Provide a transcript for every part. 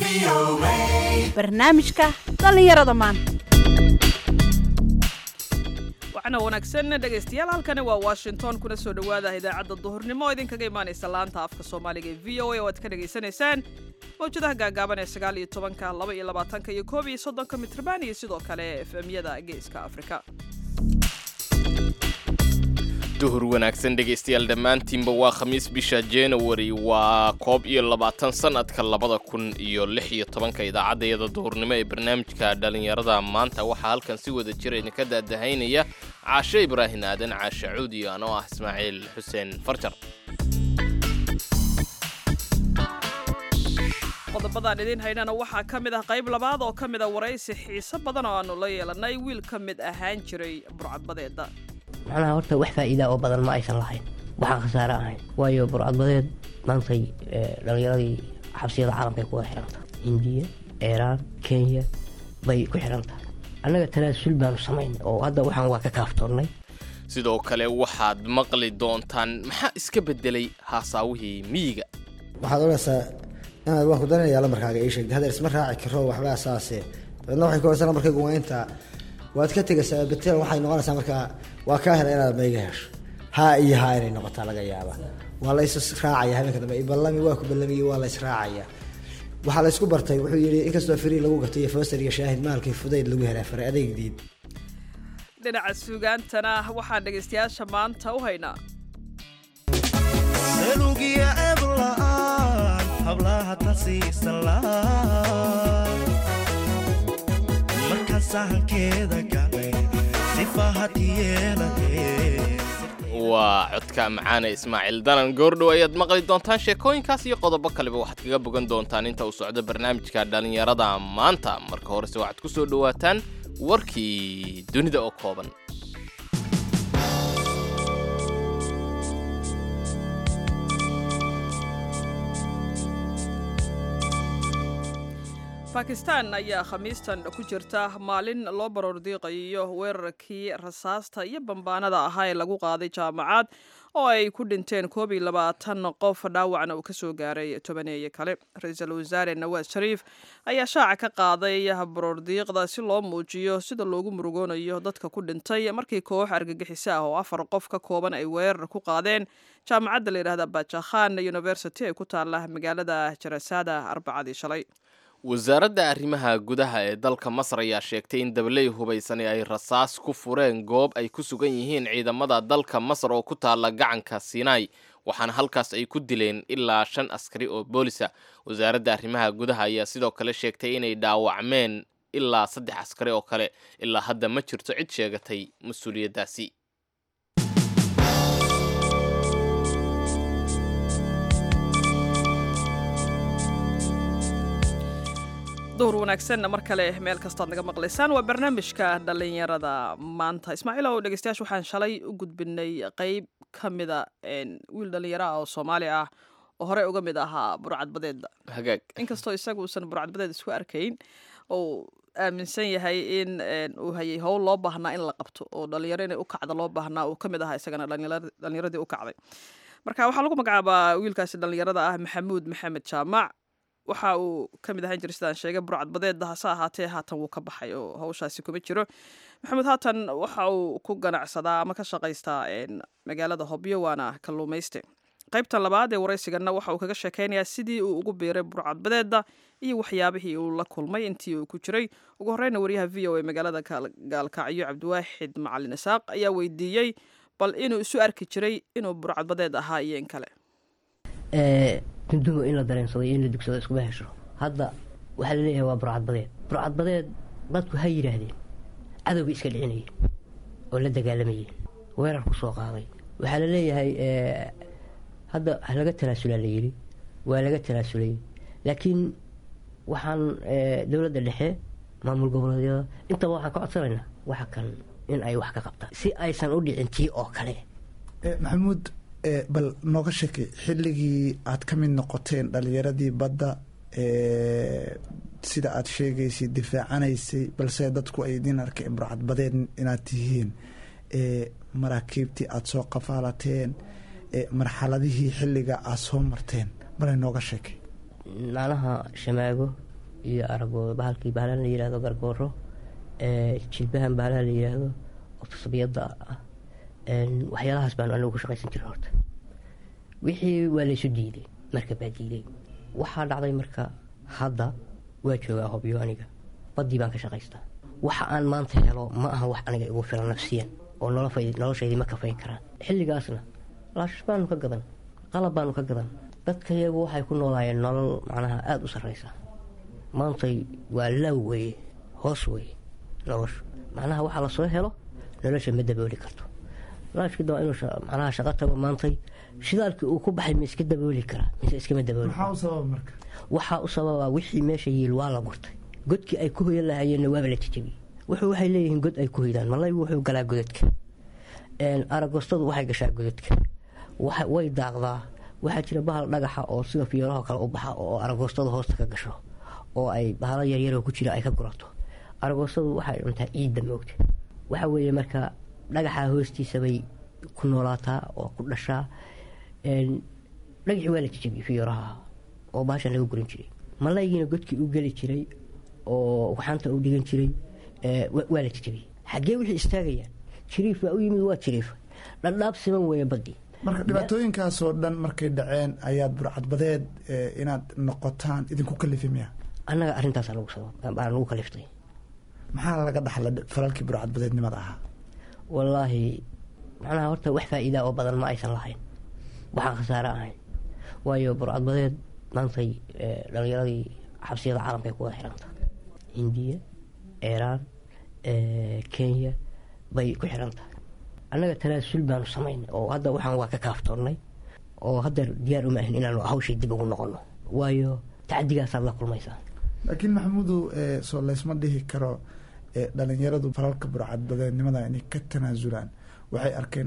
barnaamijka dhalinyarada maanta. waxaana wanaagsan dhegaystayaal halkani waa Washington kuna soo dhawaada idaacadda duhurnimo oo idinkaga imaanaysa laanta afka Soomaaliga ee VOA oo aad ka dhageysanaysaan mawjadaha gaagaaban ee 19, 22 iyo 31 mitrban iyo sidoo kale FM-yada Geeska Afrika. duhur wanaagsan dhegaystayaal dhammaantiinba waa khamiis bisha January waa 21 sanadka 2016 idaacadda duhurnimo ee barnaamijka dhalinyarada maanta waxaa halkan si wada jir idinka daadahaynaya Caashe Ibraahin Aadan Caashe Cuudi anoo ah Ismaaciil Xuseen Farjar. qodobada idin haynana waxaa ka mid ah qayb labaad oo ka mid ah waraysi xiiso badan oo aanu la yeelanay wiil ka mid ahaan jiray burcadbadeeda. macnaha horta wax faa'iido oo badan ma aysan lahayn waxaan khasaare ahayn waayo burcadbadeed maantay dhalinyaradii xabsiyada caalamka ku xiranta Hindiya, Iran, Kenya bay ku xiranta annaga tanaasul baan samayn oo hadda waxaan waa ka kaaftoonnay. sidoo kale waxaad maqli doontaan maxaa iska bedelay haasaawihii miyiga. waxaad oranaysaa inaad wax ku danayay markaaga ii sheegtay hadda isma raaci karo waxba asaase dadna waxay ku horsan markay gumaynta waad ka tagaysaa betel waxay noqonaysaa marka waa ka helay inaad mayga hesho ha iyo ha inay noqotaa laga yaaba waa la is raacaya habeenka dambe ballami waa ku ballamiyay waa la is raacaya waxa la isku bartay wuxuu yiri inkastoo free lagu gatay Foster iyo Shaahid maalkii fudayd lagu helay far adeegdiid. dhinaca suugaantana waxaan dhagaystayaasha maanta u haynaa salugiya eblaan hablaha tasiisalaan marka sahankeeda galay sifahatiyeelatee waa codka macaane Ismaaciil Danan goordhow ayaad maqli doontaan sheekooyinkaas iyo qodobo kaleba waxaad kaga bogan doontaan inta uu socdo barnaamijka dhalinyarada maanta marka horese waxaad ku soo dhawaataan warkii dunida oo kooban. Pakistan ayaa khamiistan ku jirta maalin loo baroordiiqayo weerarkii rasaasta iyo bambaanada ahaa ee lagu qaaday jaamacad oo ay ku dhinteen 22 qof dhaawacna uu ka soo gaaray 10 kale. Ra'iisul Wasaare Nawaz Sharif ayaa shaaca ka qaaday baroordiiqda si loo muujiyo sida loogu murugoonayo dadka ku dhintay markii koox argagixiso ah oo 4 qof ka kooban ay weerar ku qaadeen jaamacadda la yiraahdo Bacha Khan University ee ku taala magaalada Jarasada Arbacadii shalay. wasaaradda arrimaha gudaha ee dalka Masar ayaa sheegtay in dablay hubaysan ay rasaas ku fureen goob ay ku sugan yihiin ciidamada dalka Masar oo ku taala gacanka Sinai waxaana halkaas ay ku dileen ilaa 5 askari oo booliska. wasaaradda arrimaha gudaha ayaa sidoo kale sheegtay inay dhaawacmeen ilaa 3 askari oo kale ilaa hadda ma jirto cid sheegatay mas'uuliyadaasi. duhur wanaagsan mar kale meel kasta naga maqlaysaan waa barnaamijka dhalinyarada maanta. Ismaaciil oo dhageystayaasha waxaan shalay u gudbinay qayb kamida wiil dhalinyaro ah oo Soomaali ah oo hore uga mid ahaa burcadbadeeda. hagaag inkastoo isagu uusan burcadbadeed isku arkayn oo aaminsan yahay in uu hayay howl loo baahnaa in la qabto oo dhalinyaro inay u kacdo loo baahnaa uu kamid ahaa isagana dhalinyaradii u kacday. marka waxaa lagu magacaabaa wiilkaasi dhalinyarada ah Maxamuud Maxamed Jaamac. waxa uu ka mid ahaan jiray sidaan sheegay burcadbadeeda hase ahaatee haatan wuu ka baxay oo hawshaasi kuma jiro. Maxamuud haatan waxa uu ku ganacsadaa ama ka shaqaystaa magaalada Hobyo waana kalluumayste. qaybtan labaad ee waraysigana waxa uu kaga sheekeynayaa sidii uu ugu biiray burcadbadeeda iyo waxyaabihii uu la kulmay intii uu ku jiray. ugu horreyna wariyaha VOA magaalada Gaalkacyo Cabdiwaaxid Macalin Isaaq ayaa weydiiyey bal inuu isu arki jiray inuu burcadbadeed ahaa iyo in kale. kundumo in la dareensaday in la dugsado isku bahasho hadda waxa la leeyahay waa burcadbadeed dadku ha yiraahdeen cadowga iska dhicinayay oo la dagaalamayay weerar ku soo qaaday waxa la leeyahay hadda laga talaasulaa la yiri waa laga talaasulay laakiin waxaan dawladda dhexe maamul goboleedyada inta waxaan ka codsanaynaa waxa kan in ay wax ka qabtaan si aysan u dhicin tii oo kale. maxamuud bal nooga sheekay xilligii aad ka mid noqoteen dhalinyaradii badda sida aad sheegaysay difaacanaysay balse dadku ay idin arkeen burcadbadeed inaad tihiin maraakiibtii aad soo qafaalateen marxaladihii xilliga aad soo marteen balay nooga sheekay. naanaha shamaago iyo arago bahalkii bahalan la yidhahdo gargooro jilbahan bahalaha la yidhaahdo oo tasbiyada ah waxyaalahaas baanu anagu ku shaqaysan jiray horta wixii waa laysu diiday marka baa diiday waxaa dhacday marka hadda waa joogaa hobyo aniga baddii baan ka shaqaystaa waxa aan maanta helo ma aha wax aniga igu filan nafsiyan oo noloshaydii ma kafayn karaan xilligaasna laashash baanu ka gadan qalab baanu ka gadan dadka iyagu waxay ku noolaayeen nolol macnaha aada u sarraysa maantay waa law weye hoos weye nolosha macnaha waxaa lasoo helo nolosha ma dabooli karto laashkida waa inuu macnaha shaqo tago maantay shidaalkii uu ku baxay ma iska dabooli karaa mise iskama dabooli maxaa u sababa marka waxaa u sababa wixii meesha yiil waa la gurtay godkii ay ku hoyan lahaayeenna waaba la jejabiyey waxay leeyihiin god ay ku hoydaan malaygu wuxuu galaa godadka aragostadu waxay gashaa godadka way daaqdaa waxaa jira bahal dhagaxa oo sida fiyoolaha kale u baxa oo aragostadu hoosta ka gasho oo ay bahalo yaryaroo ku jira ay ka gurato aragostadu waxay cuntaa ciidda moogta waxa weeye marka dhagaxa hoostiisa bay ku noolaataa oo ku dhashaa dhagaxii waa la jejabiyey fiyoolaha oo bahashan laga guran jiray malaygiina godkii u geli jiray oo waxaanta uu dhigan jiray waa la jejabiyey xaggee wixii istaagayaan jiriif baa u yimid waa jiriif dhadhaab siman weeye baddii marka dhibaatooyinkaasoo dhan markay dhaceen ayaad burcadbadeed inaad noqotaan idinku kalifi miya annaga arrintaasa nagu kaliftay maxaa laga dhaxla falalkii burcadbadeednimada ahaa wallaahi macnaha horta wax faa'iidaa oo badan ma aysan lahayn waxaan khasaare ahayn waayo burcadbadeed maantay dhalinyaradii xabsiyada caalamkaay ku wada xiranta hindiya iiraan kenya bay ku xiran tahay annaga tanaasul baanu samaynay oo hadda waxaan waa ka kaaftoonnay oo hadda diyaar uma ahin inaanu hawshii dib ugu noqono waayo tacdigaasaad la kulmaysaa laakiin maxamuudow soo laysma dhihi karo dhalinyaradu falalka burcadbadeednimada inay ka tanaasulaan waxay arkeen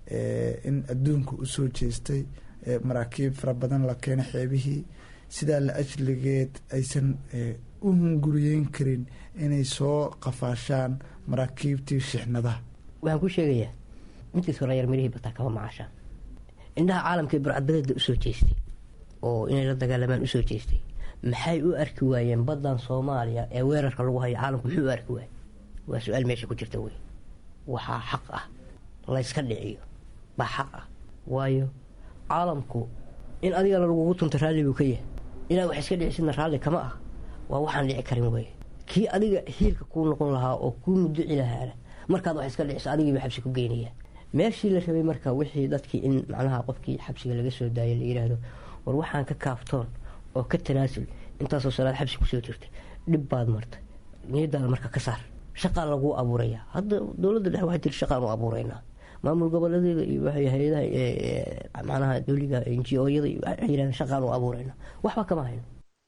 in adduunka u soo jeestay maraakiib fara badan la keenay xeebihii sidaa la ajligeed aysan u hunguriyeyn karin inay soo qafaashaan maraakiibtii shixnadaha waxaan ku sheegayaa intiis horayar mirihii bataa kama macaashaan indhaha caalamkai burcadbadeedda usoo jeestay oo inay la dagaalamaan usoo jeestay maxay u arki waayeen baddan soomaaliya ee weerarka lagu hayo caalamku muxuu u arki waayey waa su-aal meesha ku jirta wey waxaa xaq ah layska dhiciyo baa xaq ah waayo caalamku in adigana lagugu tunto raalli buu ka yahay inaad wax iska dhicisidna raalli kama ah waa waxaan dhici karin weye kii adiga hiilka kuu noqon lahaa oo kuu muduci lahaana markaad wax iska dhiciso adigiiba xabsi ku geynayaan meeshii la rabay marka wixii dadkii in macnaha qofkii xabsiga laga soo daayay la yidhaahdo war waxaan ka kaaftoon oo ka tanaasul intaasoo salaad xabsi kusoo jirta dhib baad marta niyadaada marka ka saar shaqaa laguu abuurayaa hadda dowladda dhexe waxay tiri shaqaan u abuuraynaa maamul goboleedyada iyo waxay hay-adaha macnaha dowliga NGO-yada iyo waxay yidhahdeen shaqaan u abuuraynaa waxba kama hayno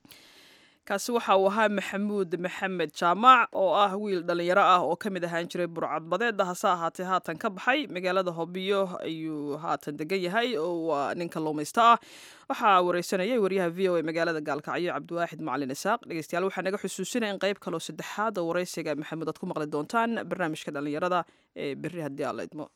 kaasi waxa uu ahaa maxamuud maxamed jaamac oo ah wiil dhalinyaro ah oo ka mid ahaan jiray burcadbadeedda hase ahaatee haatan ka baxay magaalada hobyo ayuu haatan degan yahay oo waa nin kalluumaysta ah waxaa wareysanayay waryaha v o a magaalada gaalkacyo cabdiwaaxid macalin isaaq dhegeystayaal waxaa naga xusuusinaya in qayb kaloo saddexaad oo wareysiga maxamuud aad ku maqli doontaan barnaamijka dhalinyarada ee berri haddii aan la idmo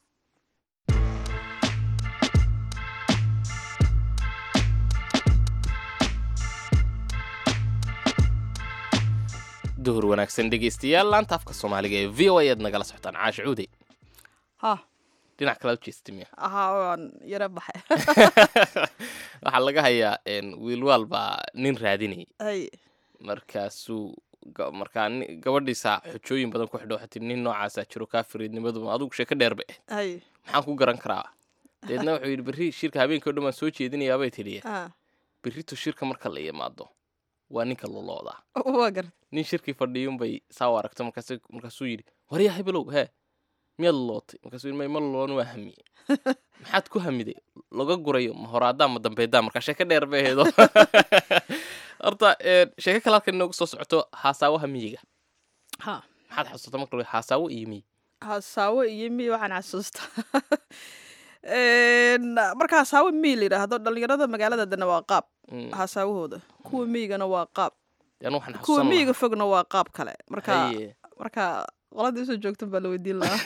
duhur wanaagsan dhegeystayaal laanta afka soomaaliga ee v o a aad nagala socotaan caashi cuude ha dhinac kala ujeesta miya ahaa waan yaro baxay waxaa laga hayaa wiilwaal baa nin raadinayay hay markaasuu markaa gabadhiisa xojooyin badan ku xidho xati nin noocaasaa jiro kaafiriidnimadu adugu sheeko dheer bay ahayd hay maxaan ku garan karaa deedna wuxuu yidhi berri shirka habeenkii o dhan baan soo jeedinayaabay tidhi berrito shirka marka la yimaado waa ninka loloodaa waa gar nin shirkii fadhiyunbay saa u aragto markaasuu yidhi waryaa hebelow hee miyaad lolootay markaasuu yidhi ma loloon waa hamiye maxaad ku hamiday laga gurayo ma horaadaa ma dambeedaa markaa sheeko dheer bay aheedo horta sheeko kale halkan inoogu soo socoto haasaawaha miyiga ha maxaad xasuusta marka haasaawo iyo miyi hasaawo iyo miy waxaan xasuustaa marka hasaawo miy la yidhaahdo dhalinyarada magaalada dana waa qaab hasaawahooda kuwa miyigana waa qaab kuwa miyiga fogna waa qaab kale marka qoladii usoo joogtan baa la weydiin lahaa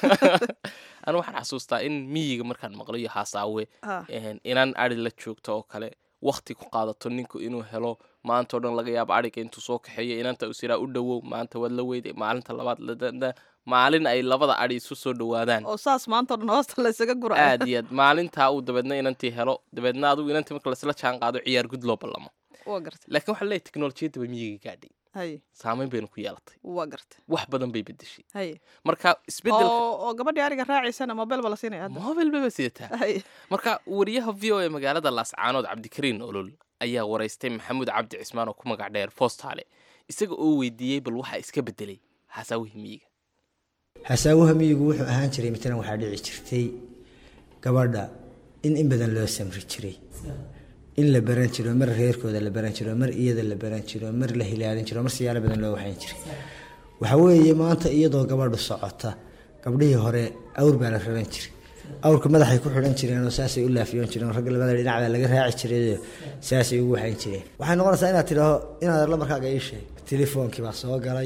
anu waxaan xasuustaa in miyiga markaan maqlo iyo haasaawe inaan ari la joogto oo kale waqti ku qaadato ninku inuu helo maanta oo dhan laga yaabo adhiga intuu soo kaxeeyo inanta u siraa u dhowow maanta waad la weyday maalinta labaad maalin ay labada adhi isu soo dhowaadaan oo saas maanta oo dhan hoosta laysaga gura aad iyo aad maalintaa uu dabeedna inantii helo dabeedna adigu inantii marka lasla jaan qaado ciyaar gud loo ballamo waa gartay laakiin waxaa leeyahay teknolojiyadda ba miyiga gaadhay haye saamayn baynu ku yeelatay waa gartay wax badan bay bedeshay haye marka isbedelka oo gabadhii ariga raacaysana mobile ba la siinaya hadda mobil bayba sidataa haye marka wariyaha v o a magaalada laascaanood cabdikariin olol ayaa waraystay maxamuud cabdi cismaan oo ku magac dheer foostaale isaga oo weydiiyey bal waxaa iska bedelay hasaawihii miyiga hasaawaha miyigu wuxuu ahaan jiray matalan waxaa dhici jirtay gabadha in badan loo samri jiray in la baran jiro mar reerkooda la baran jiro mar iyada la baran jiro mar la hilaalin jiro mar siyaalo badan loo waxayn jiray waxa weeye maanta iyadoo gabadhu socota gabdhihii hore awr baa la raran jiray awrka madaxay ku xidhan jireen oo saasay u laafiyoon jireen ragga labada dhinac baa laga raaci jiray saasay ugu waxayn jireen waxay noqonaysaa inaad tidhaaho inaad lambarkaaga ii sheeg telefoonkii baa soo galay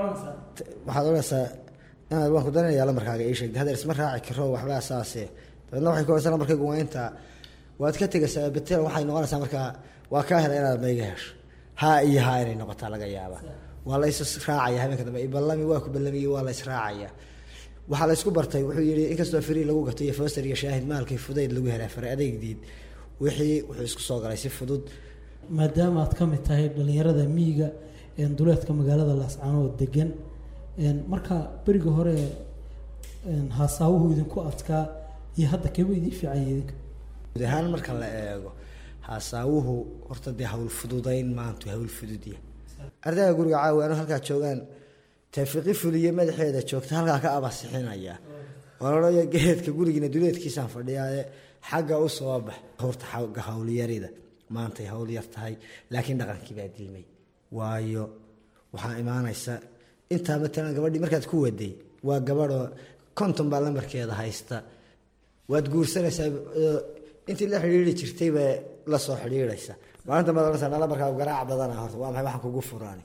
waxaad odhanaysaa inaad waan ku danaya lambarkaaga ii sheeg hadeer isma raaci karo waxbaa saase dabeedna waxay ku odhanaysaa lambarkaygu waa intaa waad ka tegaysaa betel waxay noqonaysaa markaa waa kaa helay inaad mayga hesho haa iyo haa inay noqotaa laga yaaba waa la is raacaya habeenka dambe ballami waa ku ballamiye waa la is raacaya waxaa la isku bartay wuxuu yidhi inkastoo frii lagu gato iyo foster iyo shaahid maalkii fudayd lagu helaa faray adeegdiid wixii wuxuu isku soo galay si fudud maadaama aad ka mid tahay dhalinyarada miyiga duleedka magaalada laascaanood degan marka beriga hore haasaawuhu idinku adkaa iyo hadda keeba idin fiicanya idinka guud ahaan marka la eego haasaawuhu horta dee hawl fududayn maantu hawl fududya ardayga guriga caawi anu halkaa joogaan taafiqi fuliye madaxeeda joogta halkaa ka abasixinaya walaloya geedka gurigiina duleedkiisaan fadhiyaaye xagga u soo bax horta xagga hawlyarida maantay hawl yar tahay laakiin dhaqankii baa dilmay waayo waxaa imaanaysa intaa matalan gabadhii markaad ku waday waa gabadhoo konton baa lambarkeeda haysta waad guursanaysaa intii la xidhiiri jirtay baa la soo xidhiiraysa maalinta madalasa lambarkaa garaac badana horta waa maxay waxaan kugu furaani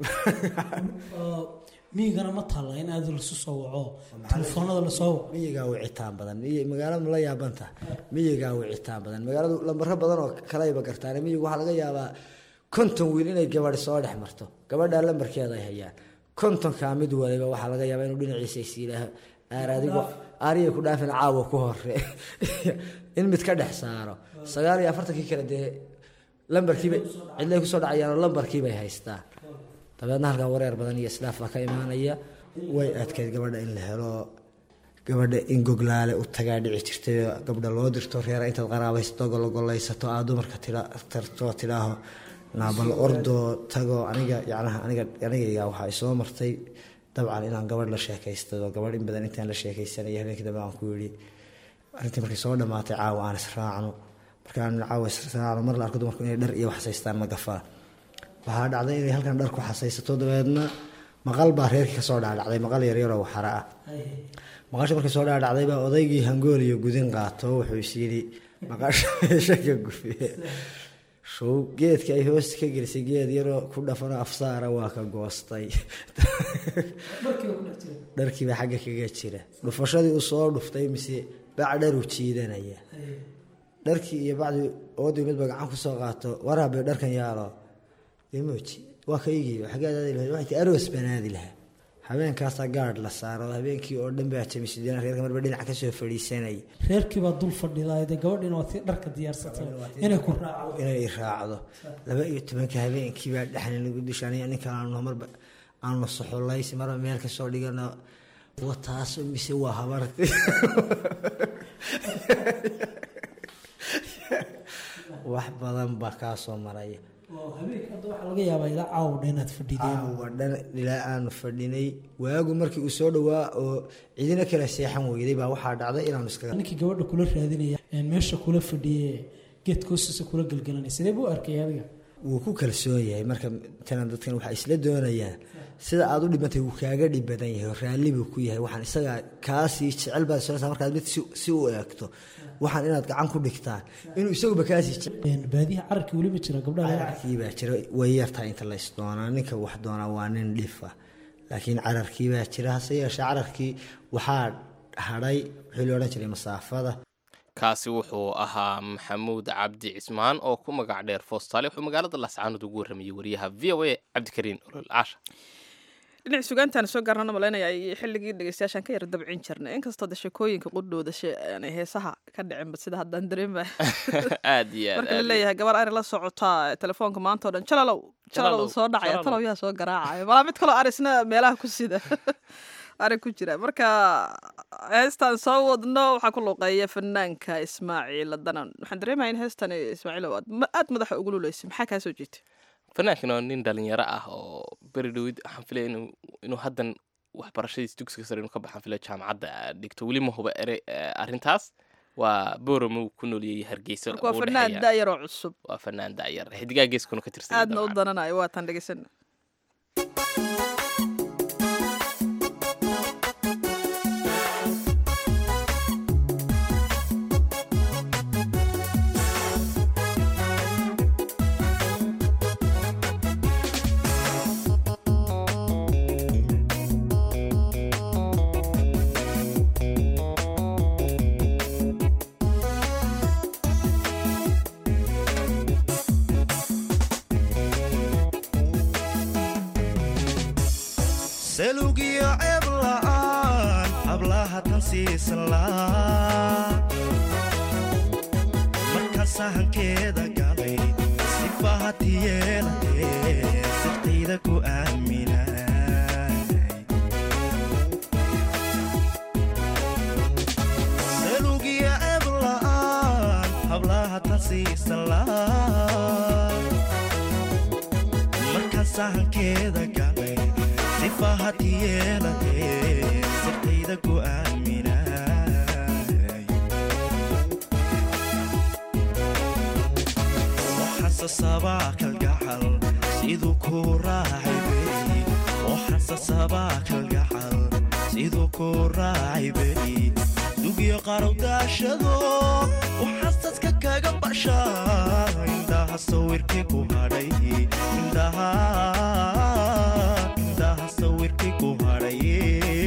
miyigana ma taalla in aad lasu soo waco telefoonada lasoo waco miyigaa wicitaan badan magaalada la yaabanta miyigaa wicitaan badan magaaladu lambaro badan oo kalayba gartaan miyigu waxaa laga yaabaa konton wiil inay gabadhi soo dhex marto gabadhaa lambarkeeda ay hayaan kontonkaa mid waliba waxaa laga yaabaa inuu dhinaciisa isiilaaho aaraadigu aariya ku dhaafin caawa ku hore in mid ka dhex saaro 49 kale dee lambarkiiba cidlay kusoo dhacayaan oo lambarkiibay haystaan dabeedna halkaa wareer badan iyo islaaf baa ka imaanaya way adkayd gabadha in la helo gabadha in goglaale u tagaa dhici jirtay gabdha loo dirto reera intaad qaraabaysato gologolaysato aad dumarka tartoo tidhaaho naabal ordo tago aniga waxaa isoo martay dabcan inaan gabadh la sheekaysto gabadh in badan intaan la sheekaysanay habeenkii dambe aan ku yidhi arrintii markay soo dhammaatay caawa aan israacno markaan caawa israacno mar la arko dumarku inay dhar iyo wax haystaan ma gafaa waxaa dhacday inay halkan dhar ku xasaysato dabeedna maqal baa reerkii kasoo dhaadhacday maqal yaryaroo waxara ah maqasha markay soo dhaadhacday baa odaygii hangool iyo gudin qaato wuxuu is yidhi maqasha meesha ka gufiye show geedka ay hoosta ka gelisay geed yaroo ku dhafano afsaara waa ka goostay dharkiiba xagga kaga jira dhufashadii u soo dhuftay mise bac dharu jiidanaya dharkii iyo bacdii oodii midba gacan kusoo qaato waraabe dharkan yaalo demoji waa kaygii xaggaadaadi lahayd waxay tii aroos banaadi lahaa habeenkaasaa gaadh la saaro habeenkii oo dhan baa jamisideen reerka marba dhinac ka soo fadhiisanay reerkii baa dul fadhidaayde gabadhiina waa tii dharka diyaarsatay inay ku raacdo inay raacdo 12 habeenkii baa dhaxan lagu dishaanay nin kale aanu marba aanu soxolaysi marba meel ka soo dhigana wataas mise waa habarti wax badan baa ka soo maraya habeenka hadda waxaa laga yaabaa ilaa caawdha inaad fadhideen dhan ilaa aanu fadhinay waagu markii uu soo dhawaa oo cidina kala seexan weyday baa waxaa dhacday inaanu iskaga ninkii gabadha kula raadinaya meesha kula fadhiye geedka hoostiisa kula galgalanay sidee buu arkay adiga wuu ku kalsoon yahay marka tan dadkan waxaa isla doonayaan sida aad u dhibantay wuu kaaga dhib badan yahay raalli buu ku yahay waxaan isaga kaasii jecel baad soo markaad mid si u eegto waxaan inaad gacan ku dhigtaan inuu isaguba kaasii jecel baadiyaha cararkii weli ma jira gabdhaha cararkii baa jira way yartahay inta la isdoonaa ninka wax doonaa waa nin dhifa laakiin cararkii baa jira hase yeeshee cararkii waxaa hadhay wixii la odhan jiray masaafada kaasi wuxuu ahaa maxamuud cabdi cismaan oo ku magac dheer Foostaale wuxuu magaalada Laascaanood ugu waramayay wariyaha VOA Cabdikariin Olol Caasha. dhinac sugaantaan soo gaarnana malaynaya ay xilligii dhegeystayaashan ka yar dabcin jirnay inkastoo sheekooyinka qudhooda aanay heesaha ka dhicinba sida haddaan dareema aad iyo marka la leeyahay gabar ari la socotaa telefoonka maanta oo dhan jalalow soo dhacaya talow yaa soo garaacaya malaa mid kaloo arisna meelaha ku sida ari ku jira marka heestaan soo wadno waxaa ku luuqeeya fanaanka Ismaaciil Danan waxaan dareemayaa in heestan Ismaaciil aad madaxa ugu luleysay maxaa kaa soo jeetay fanaankan waa nin dhalinyaro ah oo beri dhowid waxaan filaya inuu haddan waxbarashadiisa dugsiga sare inuu ka baxaan filaya jaamacadda dhigto weli ma huba arrintaas waa Booramo ku nooliyay Hargeysa waa fanaan daayaro cusub waa fanaan daayar xidigaa geeskuna ka tirsan aadna u dananayo waa tan dhegeysan selugiyo ceeb la'aan hablaha tan siisan laa marka sahankeeda galay sifahati yeelatee sirtayda ku aaminay selugiyo ceeb la'aan hablaha tan siisan laa marka sahankeeda galay sifahati yeelatee sirtayda ku aaminay waxasasabaa kalgacal siduu ku raacay beri waxasasabaa kalgacal siduu ku raacay beri dugyo qarow daashado waxasaska kaga bashaa indhaha sawirkii ku hadhay indhaha sawirkii ku hadhaye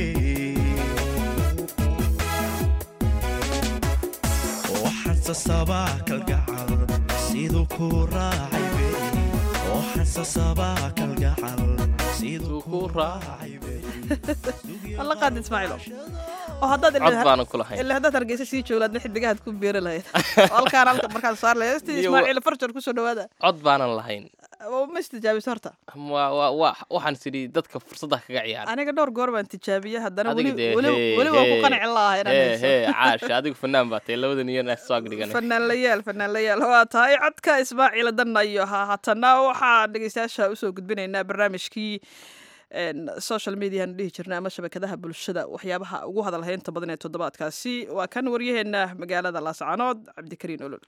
waxasasabaa kalgacal siduu ku raacay beri waxasasabaa kalgacal siduu ku raacay beri alla qaad Ismaaciilo oo haddaad ilaa haddaad Hargeysa sii jooglaadna xidigahaad ku beeri lahayd halkaan markaad saar lahayd Ismaaciil farjar ku soo dhawaada cod baanan lahayn ma istijaabiso horta waxaan sidii dadka fursada kaga ciyaara aniga dhowr goor baan tijaabiyay haddana weli waan ku qanci lahaa inaan caash adigu fanaan baa tahay labadan iyo naas soo dhigana fanaan layaal waa tahay codka Ismaaciil Danan iyo haatana waxaan dhegeystayaasha u soo gudbinaynaa barnaamijkii social media aan dhihi jirnay ama shabakadaha bulshada waxyaabaha ugu hadal haynta badan ee toddobaadkaasi waa kan waryaheena magaalada Laascaanood Cabdikariin Olol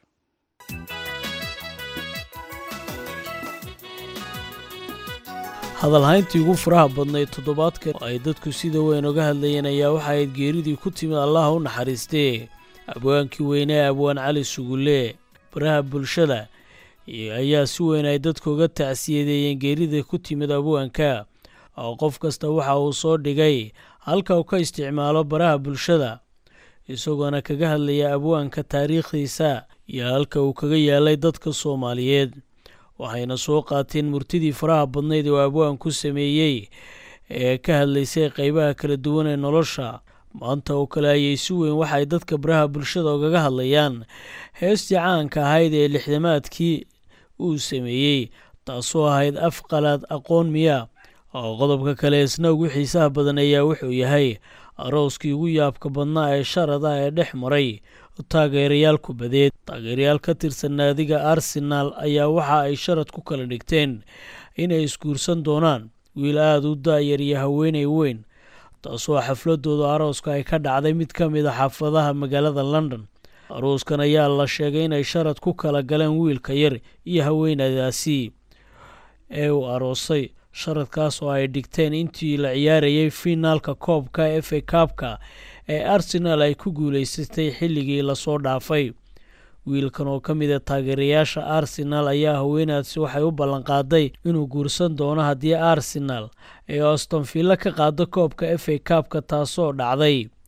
hadalhayntii ugu faraha badnayd toddobaadkan oo ay dadku sida weyn uga hadlayeen ayaa waxa ayd geeridii ku timid allaha u naxariistee abwaankii weynee abwaan cali sugulle baraha bulshada ayaa si weyn ay dadku uga tacsiyadeeyeen geerida ku timid abwaanka oo qof kasta waxa uu soo dhigay halka uu ka isticmaalo baraha bulshada isagoona kaga hadlaya abwaanka taariikhdiisa iyo halka uu kaga yaalay dadka Soomaaliyeed waxayna soo qaateen murtidii faraha badnayd oo abwaan ku sameeyay ee ka hadlaysay qaybaha kala duwan ee nolosha maanta oo kale ayay si weyn waxay dadka baraha bulshada ugaga hadlayaan heestii caanka ahayd ee lixdamaadkii uu sameeyey taasoo ahayd afqalaad aqoon miya oo qodobka kale isna ugu xiisaha badan ayaa wuxuu yahay arooskii ugu yaabka badnaa ee sharada ee dhex maray taageerayaal kubadeed taageerayaal ka tirsan naadiga Arsenal ayaa waxa ay sharad ku kala dhigteen inay isguursan doonaan wiil aad u daayar iyo haweeney weyn taasoo xafladooda arooska ay ka dhacday mid ka mid ah xaafadaha magaalada London arooskan ayaa la sheegay inay sharad ku kala galeen wiilka yar iyo haweeneydaasi ee uu aroosay sharadkaas oo ay dhigteen intii la ciyaarayay finaalka koobka FA Cup-ka ee Arsenal ay ku guuleysatay xilligii la soo dhaafay wiilkan oo ka mid ah taageerayaasha Arsenal ayaa haweenaasi waxay u ballan qaaday inuu guursan doono haddii Arsenal ay Aston Villa ka qaado koobka FA Cup-ka taasoo dhacday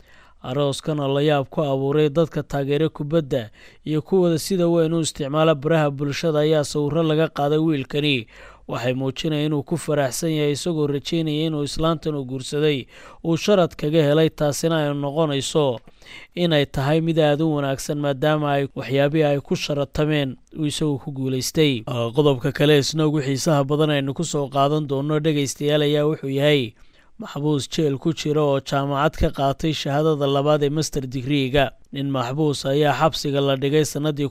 arooskana la yaab ku abuuray dadka taageera kubadda iyo kuwada sida weyn u isticmaala baraha bulshada ayaa sawirro laga qaaday wiilkani waxay muujinaya inuu ku faraxsan yahay isagoo rajeynaya inuu islaantan u guursaday uu sharad kaga helay taasina ay noqonayso inay tahay mid aad u wanaagsan maadaama ay waxyaabihii ay ku sharatameen uu isagu ku guulaystay qodobka kale isna ugu xiisaha badan aynu ku soo qaadan doono dhegaystayaal ayaa wuxuu yahay maxbuus jeel ku jira oo jaamacad ka qaatay shahaadada labaad ee master digriiga nin maxbuus ayaa xabsiga la dhigay sannadii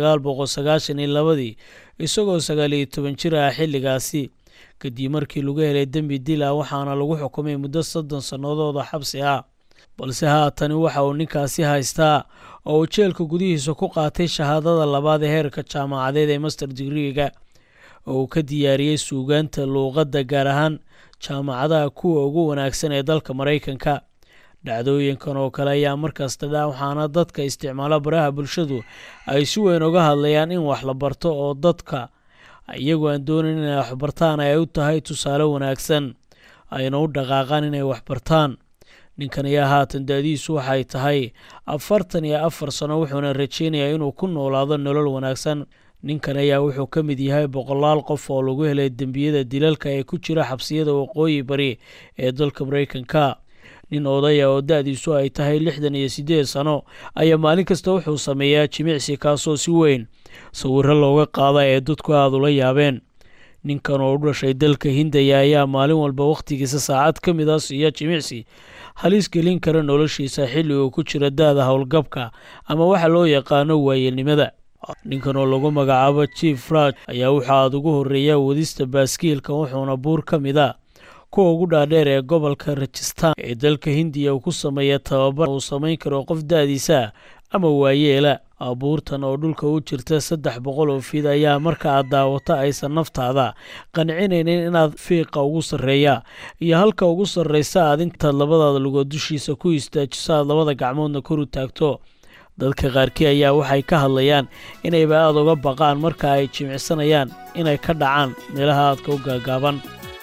1992 isagoo 19 jir ah xilligaasi kadib markii lagu helay dembi dil ah waxaana lagu xukumay muddo 30 sannadood xabsi ah balse haatan waxa uu ninkaasi haystaa oo uu jeelka gudihiisa ku qaatay shahaadada labaad ee heerka jaamacadeed ee master digriiga oo uu ka diyaariyey suugaanta luuqadda gaar ahaan jaamacadaha kuwa ugu wanaagsan ee dalka Mareykanka dhacdooyinkan oo kale ayaa markasta waxaana dadka isticmaala baraha bulshadu ay si weyn uga hadlayaan in wax la barto oo dadka iyagu aan doonayn inay wax bartaan ay u tahay tusaale wanaagsan ayna u dhaqaaqaan inay wax bartaan ninkan ayaa haatan da'diisu waxay tahay 44 sano wuxuuna rajeynayaa inuu ku noolaado nolol wanaagsan ninkan ayaa wuxuu ka mid yahay boqolaal qof oo lagu helay dembiyada dilalka ee ku jira xabsiyada waqooyi bari ee dalka Mareykanka nin odaya oo da'diisu ay tahay 68 sano ayaa maalin kasta wuxuu sameeyaa jimicsi kaasoo si weyn sawirro looga qaada ee dadku aad ula yaabeen ninkan oo u dhashay dalka Hindiya ayaa maalin walba waqtigiisa saacad ka mid ah siiya jimicsi halis gelin kara noloshiisa xilli uu ku jira da'da howlgabka ama waxa loo yaqaano waayeelnimada ninkan oo lagu magacaabo Chief Raj ayaa waxa ugu horeeya wadista baaskiilka wuxuuna buur ka mid ah kuwa ugu dhaadheer ee gobolka Rajasthan ee dalka Hindiya uu ku sameeyo tababar uu sameyn karo qof da'diisa ama waayeela abuurtan oo dhulka u jirta 300 oo fiid ayaa marka aad daawato aysan naftaada qancinaynin inaad fiiqa ugu sareeya iyo halka ugu sareysa aad inta labadaada lugood dushiisa ku istaajiso labada gacmoodna kor u taagto dadka qaarkii ayaa waxay ka hadlayaan inayba aad uga baqaan marka ay jimicsanayaan inay ka dhacaan meelaha aadka u gaagaaban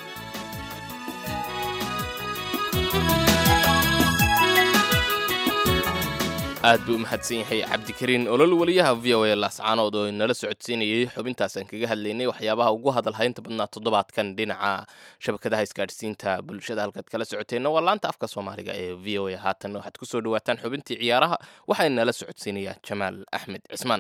aad buu mahadsan yahay cabdikariin olol waliyaha VOA Laascaanood oo nala socodsiinayay xubintaas aan kaga hadlaynay waxyaabaha ugu hadalhaynta badnaa toddobaadkan dhinaca shabakadaha isgaadhsiinta bulshada halkaad kala socoteena waa laanta afka Soomaaliga ee VOA haatan waxaad ku soo dhawaataan xubintii ciyaaraha waxaa nala socodsiinaya Jamaal Axmed Cismaan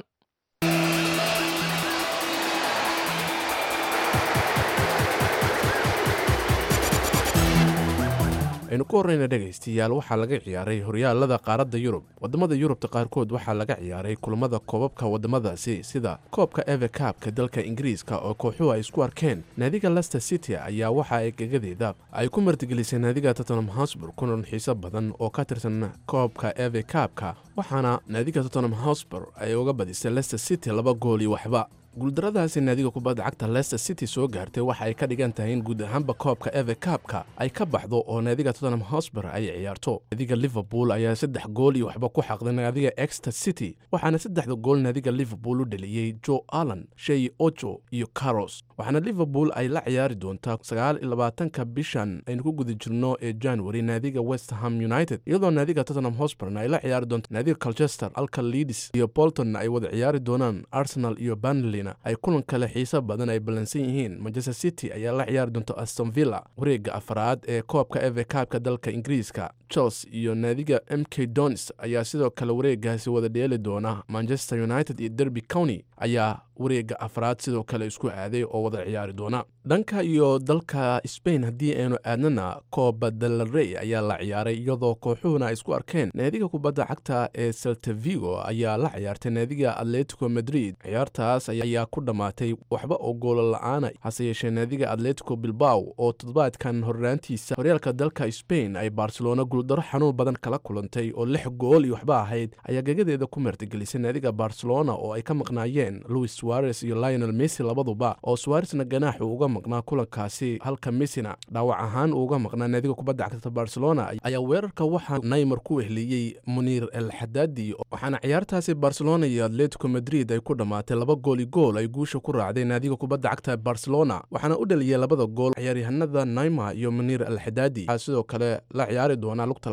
aynu ku horreyna dhegaystayaal waxaa laga ciyaaray horyaalada qaaradda yurub waddamada yurubta qaarkood waxaa laga ciyaaray kulamada koobabka waddamadaasi sida koobka eve kaabka dalka ingiriiska oo kooxuhu ay isku arkeen naadiga Leicester City ayaa waxa ay gegadeeda ay ku martigelisay naadiga Tottenham Hotspur kulan xiiso badan oo ka tirsan koobka eve kaabka waxaana naadiga Tottenham Hotspur ay uga badisay Leicester City 2 gool iyo waxba guuldaradaasi naadiga kubadda cagta Leicester City soo gaartay waxa ay ka dhigan tahay in guud ahaanba koobka eve kaabka ay ka baxdo oo naadiga Tottenham Hotspur ay ciyaarto naadiga Liverpool ayaa 3 gool iyo waxba ku xaqday naadiga Exeter City waxaana 3 gool naadiga Liverpool u dhaliyay Joe Allen, Shea Ocho iyo Carlos waxaana Liverpool ay la ciyaari doontaa 29 bishan aynu ku guda jirno ee January naadiga West Ham United iyadoo naadiga Tottenham Hotspur ay la ciyaari doonto naadiga Colchester, Leeds iyo Bolton ay wada ciyaari doonaan Arsenal iyo Burnley ay kulan kale xiiso badan ay balansan yihiin Manchester City ayaa la ciyaari doonto Aston Villa wareega afraad ee koobka FA Cup-ka dalka Ingiriiska Chelsea iyo naadiga MK Dons ayaa sidoo kale wareegaasi wada dheeli doona Manchester United iyo Derby County ayaa wareega afraad sidoo kale isku aaday oo wada ciyaari doona dhanka iyo dalka Spain haddii aynu aadnana Copa del Rey ayaa la ciyaaray iyadoo kooxuhuna ay isku arkeen naadiga kubadda cagta ee Celta Vigo ayaa la ciyaartay naadiga Atletico Madrid ciyaartaas ayaa ku dhamaatay waxba oo gool la'aan hase yeeshee naadiga Atletico Bilbao oo toddobaadkan horraantiisa horyaalka dalka Spain ay Barcelona guuldaro xanuun badan kala kulantay oo 6 gool iyo waxba ahayd ayaa gagadeeda ku martigelisay naadiga Barcelona oo ay ka maqnaayeen Luis Suarez iyo Lionel Messi labaduba, oo Suarezna ganaax uu uga maqnaa kulankaasi halka Messina dhaawac ahaan uu uga maqnaa naadiga kubadda cagta Barcelona. ayaa weerarka waxaa Neymar ku wehliyey Munir El Haddadi, waxaana ciyaartaasi Barcelona iyo Atletico Madrid ay ku dhamaatay 2-gool ay guusha ku raacday naadiga kubadda cagta Barcelona, waxaana u dhaliyay labada gool ciyaaryahanada Neymar iyo Munir El Haddadi. sidoo kale la ciyaari doona lugta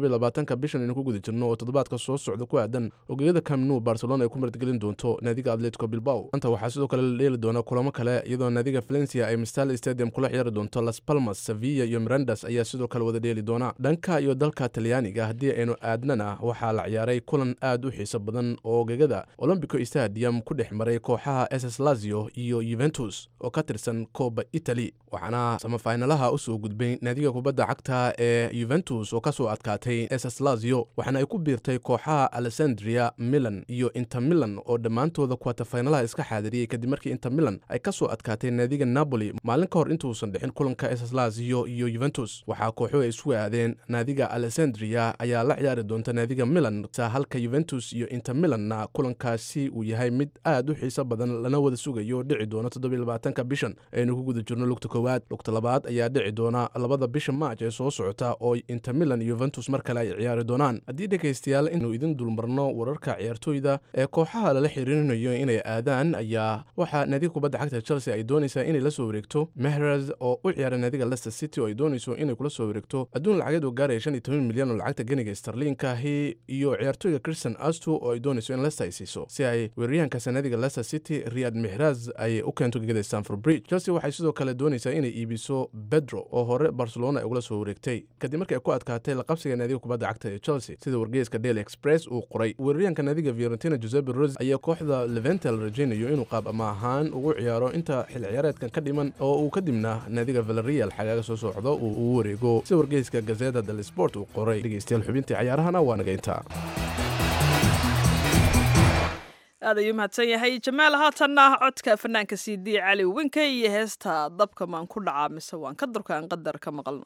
27 bishan inuu ku guda jirno oo toddobaadka soo socda ku aadan ogeyada Camp Nou Barcelona ay ku martigelin doonto naadiga Atletico Bilbao. Anta waxaa sidoo kale la dheeli doona kulamo kale iyadoo naadiga Valencia ay Mestalla Stadium kula ciyaari doonto Las Palmas. Sevilla iyo Mirandas ayaa sidoo kale wada dheeli doona. dhanka iyo dalka Talyaaniga haddii aynu aadnana waxaa la ciyaaray kulan aad u xiiso badan oo ogeyada Olympico Stadium ku dhex maray kooxaha SS Lazio iyo Juventus oo ka tirsan Coppa Italy, waxaana samafinalaha u soo gudbay naadiga kubadda cagta ee Juventus oo ka soo adkaatay SS Lazio, waxaana ay ku biirtay kooxaha Alessandria, Milan iyo Inter Milan oo dhammaantooda quarterfinalaha iska xaadiriyay kadib markii Inter Milan ay ka soo adkaatay naadiga Napoli maalin ka hor intuusan dhixin kulanka SS Lazio iyo Juventus. waxaa kooxuhu ay isku aadeen naadiga Alessandria ayaa la ciyaari doonta naadiga Milan, halka Juventus iyo Inter Milanna kulankaasi uu yahay mid aad u xiiso badan lana wada sugayo dhici doona 27 bishan aynu ku guda jirno lugta koowaad. lugta labaad ayaa dhici doona 2 bisha Maarch ee soo socota oo Inter Milan iyo Juventus mar kale ay ciyaari doonaan. haddii dhegaystayaal inuu idin dulmarno wararka ciyaartooyda ee kooxaha lala xiriirinayo inay aadaan ayaa waxaa naadiga kubadda cagta Chelsea ay doonaysaa inay la soo wareegto Mahrez oo u ciyaara naadiga Leicester City oo ay doonayso inay kula soo wareegto adduun lacageed oo gaaraya 15 milyan oo lacagta ganiga sterlinka iyo ciyaartooyga Christian Astu oo ay doonayso in Leicester ay siiso si ay weeraryahanka naadiga Leicester City Riyad Mahrez ay u keento gegada Stamford Bridge. Chelsea waxay sidoo kale doonaysaa inay iibiso Pedro oo hore Barcelona ay ugula soo wareegtay kadib markii ay ku adkaatay la qabsiga naadiga kubadda cagta ee Chelsea. sida wargeyska Daily Express uu qoray, weeraryahanka naadiga Fiorentina Giuseppe Rossi ayaa kooxda Levante la rajaynayo inuu qaab ama ahaan ugu ciyaaro inta xil ciyaareedkan ka dhiman oo uu kadibna naadiga Villarreal xagaaga soo socdo uu ugu wareego. sida wargeyska Gazzetta dello Sport uu qoray. dhegeystayaal xubintii ciyaarahana waa naga intaa. aad ayuu mahadsan yahay Jamaal. haatanna codka fanaanka CD Cali Winka iyo heesta dabka maan ku dhacaa mise waan ka durkaan qadar ka maqalno.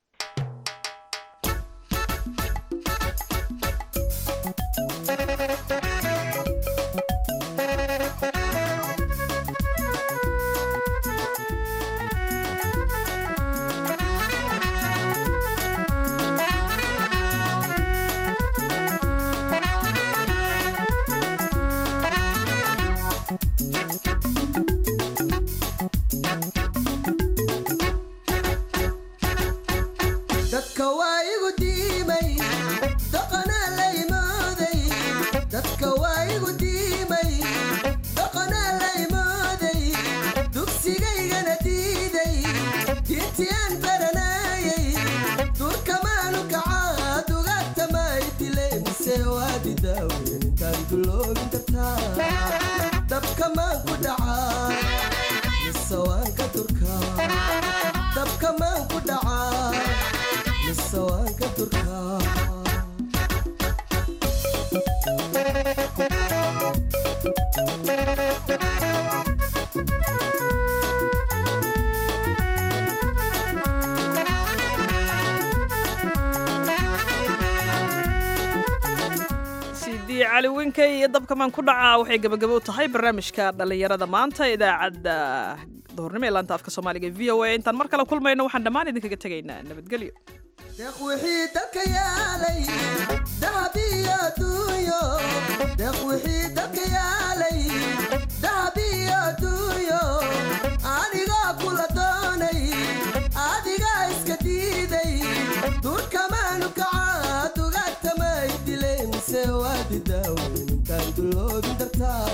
cali winkay iyo dabka maan ku dhacaa waxay gabagabo tahay barnaamijka dhalinyarada maanta idaacadda duhurnimo ee laanta afka Soomaaliga VOA. intaan mar kale kulmayno waxaan dhammaan idinkaga tagaynaa nabadgelyo. deeq wixii dalka yaalay dahabiyo duuyo deeq wixii dalka yaalay dahabiyo duuyo aniga kula doonay adiga iska diiday durka maanu kaca dugatamay dileen se wadi daaweyn intaan duloobin dartaa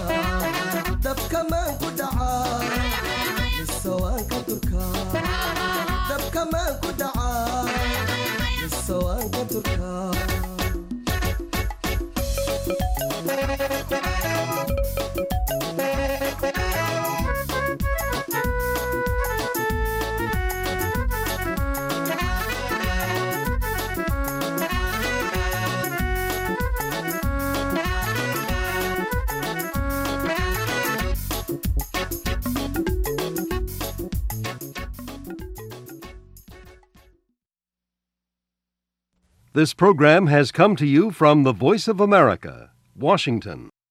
dabka maan ku dhacaa mise waan ka durkaa dabka maan ku dhacaa mise waan ka durkaa. This program has come to you from the Voice of America, Washington.